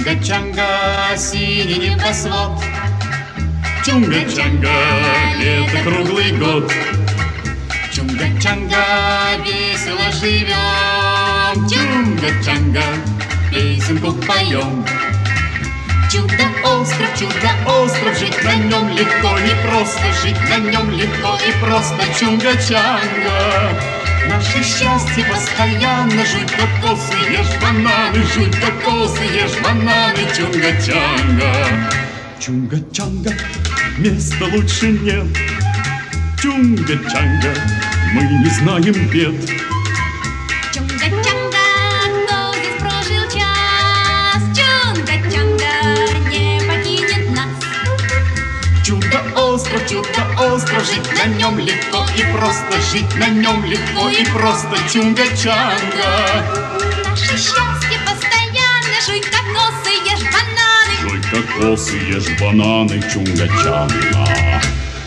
Чунга-чанга, синий небосвод. Чунга-чанга, лето круглый год. Чунга-чанга, весело живем. Чунга-чанга, песенку поем. Чудо-остров, жить на нем легко и просто. Жить на нем легко и просто. Чунга-чанга, наше счастье постоянно. Жуй кокосы, ешь бананы. Жуй кокосы, ешь бананы. Чунга-чанга. Чунга-чанга, места лучше нет. Чунга-чанга, мы не знаем бед. Чунга-чанга, кто здесь прожил час? Чунга-чанга не покинет нас. Чудо-остров, жить на нем легко и просто. Жить на нем легко и просто. Чунга-чанга. Наше счастье постоянно. Жуй кокосы, ешь бананы. Жуй кокосы, ешь бананы. Чунга-чанга.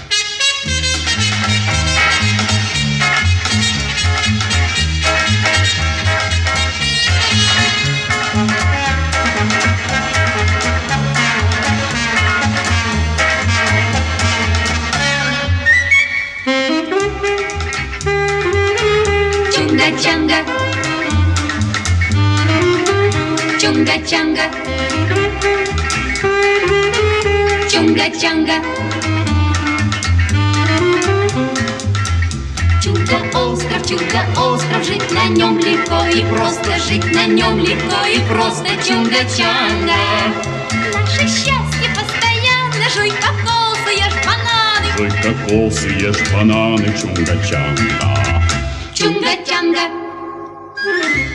Чунга-чанга, чунга-чанга, чунга-чанга. Чудо-остров, жить на нем легко и просто. Жить на нем легко и просто. Чунга-чанга. Наше счастье постоянно. Жуй кокосы, ешь бананы. Жуй кокосы, ешь бананы. Чунга-чанга. Чунга-чанга.